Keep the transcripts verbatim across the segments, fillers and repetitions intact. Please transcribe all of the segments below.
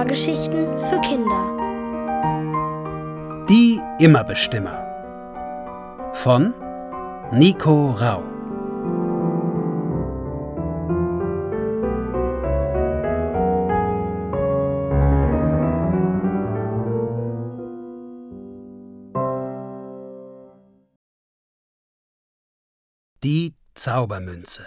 Hörgeschichten für Kinder. Die Immerbestimmer von Nico Rau. Die Zaubermünze.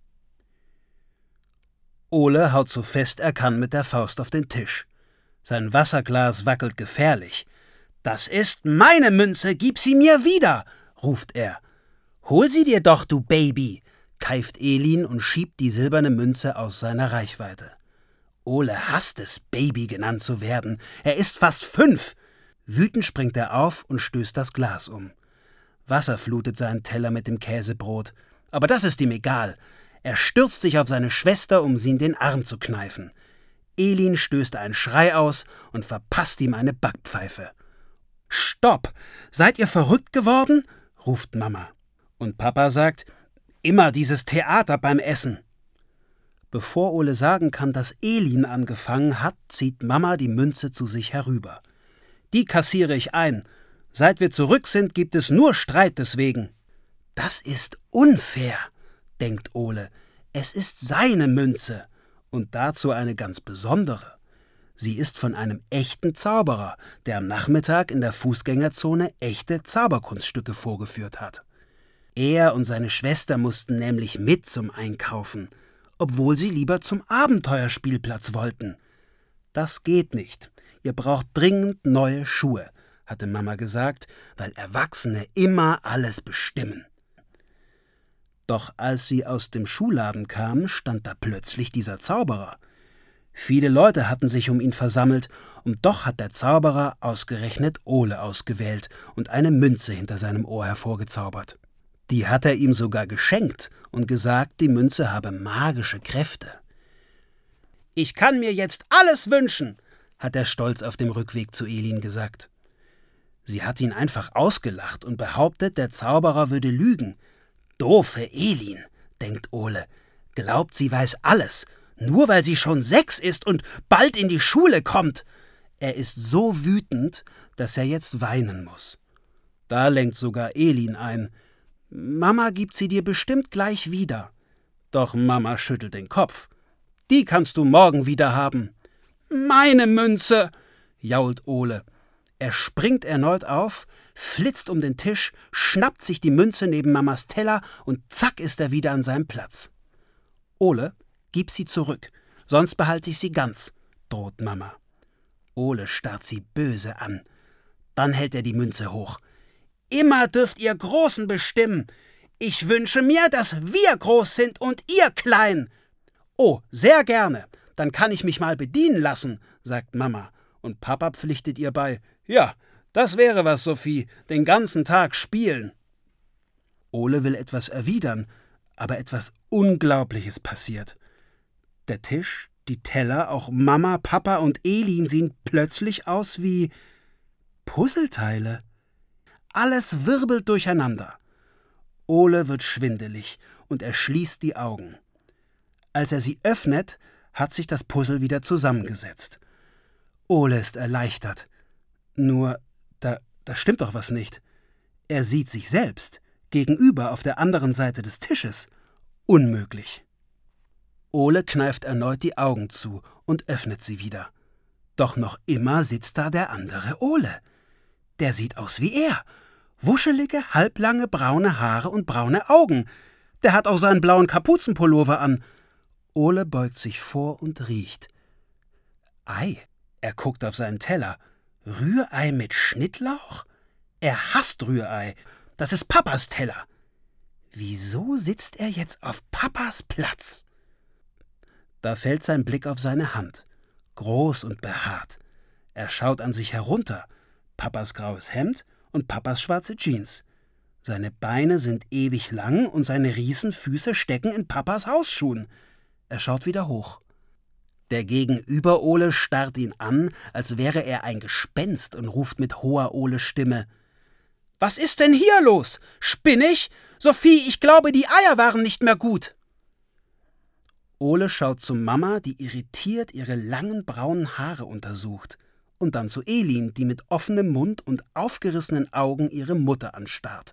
Ole haut so fest er kann mit der Faust auf den Tisch. Sein Wasserglas wackelt gefährlich. »Das ist meine Münze, gib sie mir wieder«, ruft er. »Hol sie dir doch, du Baby«, keift Elin und schiebt die silberne Münze aus seiner Reichweite. Ole hasst es, Baby genannt zu werden. Er ist fast fünf. Wütend springt er auf und stößt das Glas um. Wasser flutet seinen Teller mit dem Käsebrot. Aber das ist ihm egal. Er stürzt sich auf seine Schwester, um sie in den Arm zu kneifen. Elin stößt einen Schrei aus und verpasst ihm eine Backpfeife. »Stopp! Seid ihr verrückt geworden?«, ruft Mama. Und Papa sagt, »Immer dieses Theater beim Essen.« Bevor Ole sagen kann, dass Elin angefangen hat, zieht Mama die Münze zu sich herüber. »Die kassiere ich ein. Seit wir zurück sind, gibt es nur Streit deswegen.« »Das ist unfair«, denkt Ole. »Es ist seine Münze. Und dazu eine ganz besondere. Sie ist von einem echten Zauberer, der am Nachmittag in der Fußgängerzone echte Zauberkunststücke vorgeführt hat. Er und seine Schwester mussten nämlich mit zum Einkaufen, obwohl sie lieber zum Abenteuerspielplatz wollten. Das geht nicht. Ihr braucht dringend neue Schuhe, hatte Mama gesagt, weil Erwachsene immer alles bestimmen. Doch als sie aus dem Schuhladen kamen, stand da plötzlich dieser Zauberer. Viele Leute hatten sich um ihn versammelt, und doch hat der Zauberer ausgerechnet Ole ausgewählt und eine Münze hinter seinem Ohr hervorgezaubert. Die hat er ihm sogar geschenkt und gesagt, die Münze habe magische Kräfte. »Ich kann mir jetzt alles wünschen«, hat er stolz auf dem Rückweg zu Elin gesagt. Sie hat ihn einfach ausgelacht und behauptet, der Zauberer würde lügen. »Doofe Elin«, denkt Ole, »glaubt, sie weiß alles, nur weil sie schon sechs ist und bald in die Schule kommt.« Er ist so wütend, dass er jetzt weinen muss. Da lenkt sogar Elin ein. »Mama gibt sie dir bestimmt gleich wieder.« Doch Mama schüttelt den Kopf. »Die kannst du morgen wieder haben.« »Meine Münze«, jault Ole. Er springt erneut auf, flitzt um den Tisch, schnappt sich die Münze neben Mamas Teller und zack ist er wieder an seinem Platz. »Ole, gib sie zurück, sonst behalte ich sie ganz«, droht Mama. Ole starrt sie böse an. Dann hält er die Münze hoch. »Immer dürft ihr Großen bestimmen. Ich wünsche mir, dass wir groß sind und ihr klein.« »Oh, sehr gerne. Dann kann ich mich mal bedienen lassen«, sagt Mama. Und Papa pflichtet ihr bei. »Ja, das wäre was, Sophie, den ganzen Tag spielen.« Ole will etwas erwidern, aber etwas Unglaubliches passiert. Der Tisch, die Teller, auch Mama, Papa und Elin sehen plötzlich aus wie Puzzleteile. Alles wirbelt durcheinander. Ole wird schwindelig und er schließt die Augen. Als er sie öffnet, hat sich das Puzzle wieder zusammengesetzt. Ole ist erleichtert. Nur, da, da stimmt doch was nicht. Er sieht sich selbst, gegenüber auf der anderen Seite des Tisches. Unmöglich. Ole kneift erneut die Augen zu und öffnet sie wieder. Doch noch immer sitzt da der andere Ole. Der sieht aus wie er. Wuschelige, halblange braune Haare und braune Augen. Der hat auch seinen blauen Kapuzenpullover an. Ole beugt sich vor und riecht. Ei, er guckt auf seinen Teller. Rührei mit Schnittlauch? Er hasst Rührei. Das ist Papas Teller. Wieso sitzt er jetzt auf Papas Platz? Da fällt sein Blick auf seine Hand. Groß und behaart. Er schaut an sich herunter. Papas graues Hemd und Papas schwarze Jeans. Seine Beine sind ewig lang und seine Riesenfüße stecken in Papas Hausschuhen. Er schaut wieder hoch. Der Gegenüber Ole starrt ihn an, als wäre er ein Gespenst und ruft mit hoher Ole-Stimme. »Was ist denn hier los? Spinn ich? Sophie, ich glaube, die Eier waren nicht mehr gut.« Ole schaut zu Mama, die irritiert ihre langen braunen Haare untersucht, und dann zu Elin, die mit offenem Mund und aufgerissenen Augen ihre Mutter anstarrt.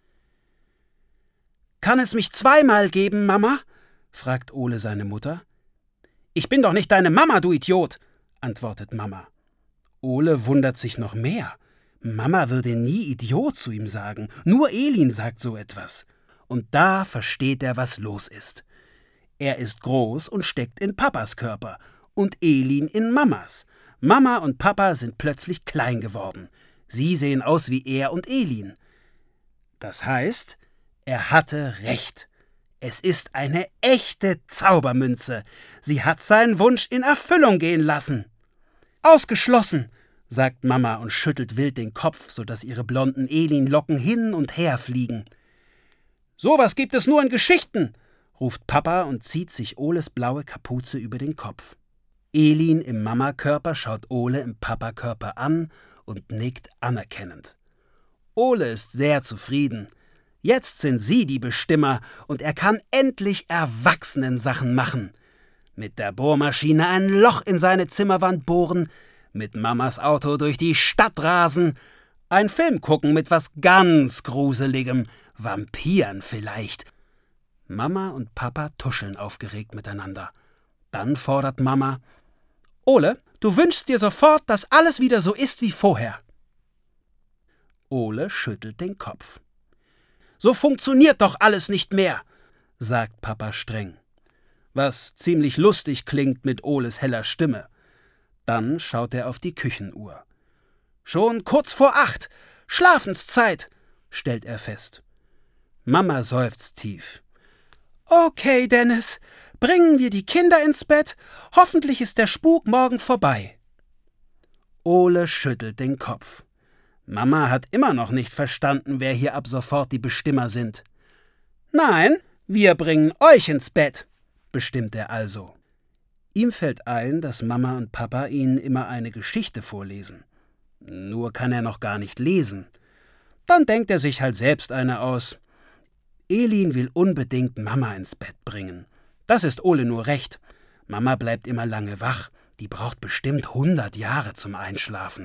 »Kann es mich zweimal geben, Mama?« fragt Ole seine Mutter. »Ich bin doch nicht deine Mama, du Idiot«, antwortet Mama. Ole wundert sich noch mehr. Mama würde nie Idiot zu ihm sagen, nur Elin sagt so etwas. Und da versteht er, was los ist. Er ist groß und steckt in Papas Körper und Elin in Mamas. Mama und Papa sind plötzlich klein geworden. Sie sehen aus wie er und Elin. Das heißt, er hatte recht. Es ist eine echte Zaubermünze. Sie hat seinen Wunsch in Erfüllung gehen lassen. »Ausgeschlossen«, sagt Mama und schüttelt wild den Kopf, sodass ihre blonden Elin-Locken hin und her fliegen. »Sowas gibt es nur in Geschichten«, ruft Papa und zieht sich Oles blaue Kapuze über den Kopf. Elin im Mamakörper schaut Ole im Papakörper an und nickt anerkennend. Ole ist sehr zufrieden. Jetzt sind sie die Bestimmer und er kann endlich Erwachsenensachen machen. Mit der Bohrmaschine ein Loch in seine Zimmerwand bohren, mit Mamas Auto durch die Stadt rasen, ein Film gucken mit was ganz Gruseligem, Vampiren vielleicht. Mama und Papa tuscheln aufgeregt miteinander. Dann fordert Mama: »Ole, du wünschst dir sofort, dass alles wieder so ist wie vorher.« Ole schüttelt den Kopf. »So funktioniert doch alles nicht mehr«, sagt Papa streng. Was ziemlich lustig klingt mit Oles heller Stimme. Dann schaut er auf die Küchenuhr. »Schon kurz vor acht, Schlafenszeit«, stellt er fest. Mama seufzt tief. »Okay, Dennis, bringen wir die Kinder ins Bett. Hoffentlich ist der Spuk morgen vorbei.« Ole schüttelt den Kopf. Mama hat immer noch nicht verstanden, wer hier ab sofort die Bestimmer sind. »Nein, wir bringen euch ins Bett«, bestimmt er also. Ihm fällt ein, dass Mama und Papa ihnen immer eine Geschichte vorlesen. Nur kann er noch gar nicht lesen. Dann denkt er sich halt selbst eine aus. Elin will unbedingt Mama ins Bett bringen. Das ist Ole nur recht. Mama bleibt immer lange wach. Die braucht bestimmt hundert Jahre zum Einschlafen.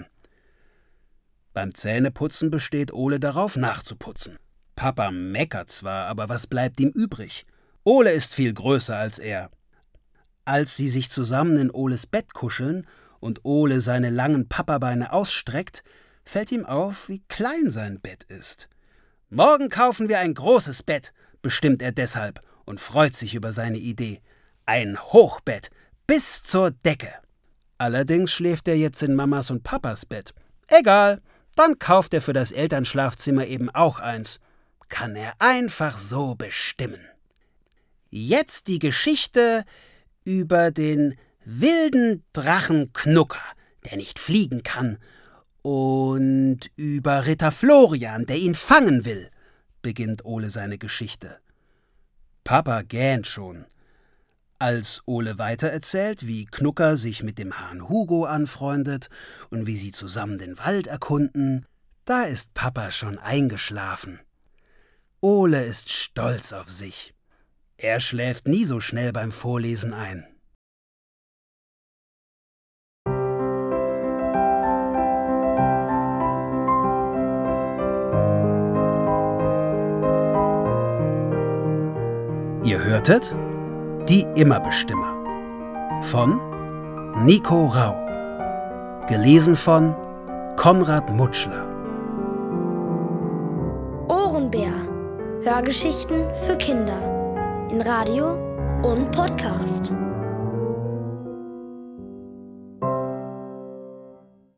Beim Zähneputzen besteht Ole darauf, nachzuputzen. Papa meckert zwar, aber was bleibt ihm übrig? Ole ist viel größer als er. Als sie sich zusammen in Oles Bett kuscheln und Ole seine langen Papabeine ausstreckt, fällt ihm auf, wie klein sein Bett ist. »Morgen kaufen wir ein großes Bett«, bestimmt er deshalb und freut sich über seine Idee. Ein Hochbett, bis zur Decke. Allerdings schläft er jetzt in Mamas und Papas Bett. Egal, dann kauft er für das Elternschlafzimmer eben auch eins. Kann er einfach so bestimmen. Jetzt die Geschichte über den wilden Drachen Knucker, der nicht fliegen kann, und über Ritter Florian, der ihn fangen will, beginnt Ole seine Geschichte. Papa gähnt schon. Als Ole weitererzählt, wie Knucker sich mit dem Hahn Hugo anfreundet und wie sie zusammen den Wald erkunden, da ist Papa schon eingeschlafen. Ole ist stolz auf sich. Er schläft nie so schnell beim Vorlesen ein. Ihr hörtet Die Immerbestimmer von Nico Rau, gelesen von Konrad Mutschler. Ohrenbär. Hörgeschichten für Kinder in Radio und Podcast.